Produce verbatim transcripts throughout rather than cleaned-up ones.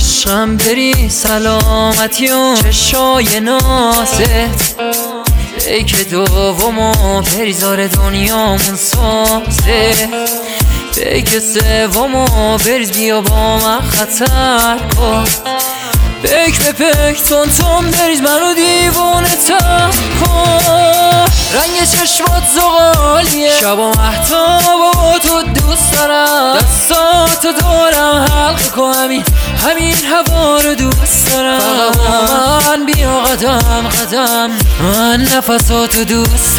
عشقم بری سلامتی و چشای نازت پیک دومو بریزار دنیامون سازه پیک سومو بریز بیا با من خطر کن پیک به پیک تون تون بریز منو دیوونه تر کن رنگ چشمات زغالیه شب و مهتاب و تو دوست دارم دستاتو دارم حلقه کن همین همین هوا رو دوست دارم فقط من بیا قدم قدم من نفساتو دوست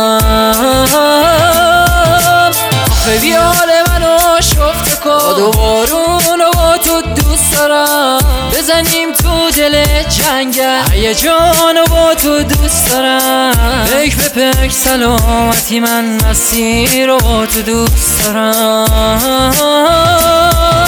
دارم آخه بیا حال منو شفته کن باد و بارون و با تو دوست دارم بزنیم تو دل جنگل هیجان و با تو دوست دارم پیک به پیک سلامتی من مسیر و با تو دوست دارم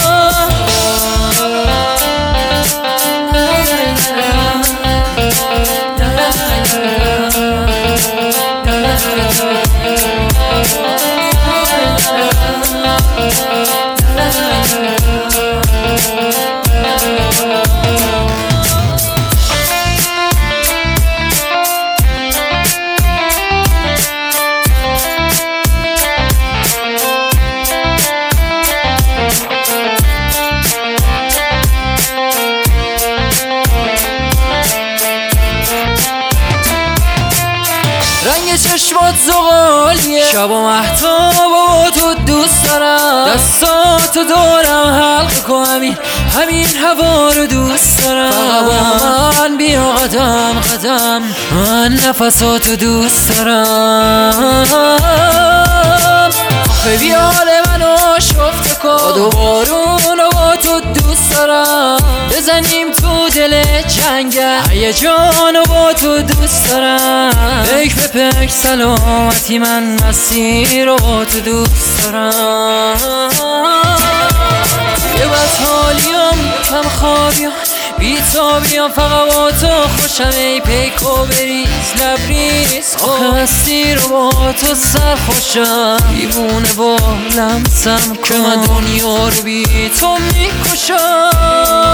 رنگ چشمات زغالیه شب و مهتاب و تو دوست دارم دستاتو دارم حلقه کن همین همین هوا رو دوست دارم فقط من بیا قدم قدم من نفساتو دوست دارم آخه بیا حال منو شفته کن باد و بارون و با تو دوست دارم بزنیم تو دل جنگل هیجان و با تو دوست دارم پیک به پیک سلامتی من مسیر و با تو دوست دارم یه بطالیم کم خوابیم بیتابیم فقط با تو خوشم ای پیکو بریز لبریز آخه هستی رو با تو سر خوشم دیوونه با لمسم که من دنیا رو بی تو میکشم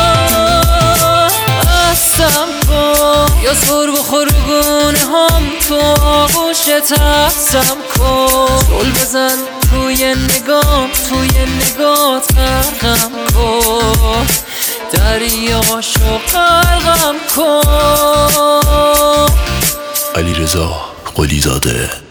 بستم کن یا سر بخور گونه هم تو آغوش تحسم کن سل بزن توی نگام توی نگات غرقم کن دریاشو غرقم کن. علیرضا قلی زاده.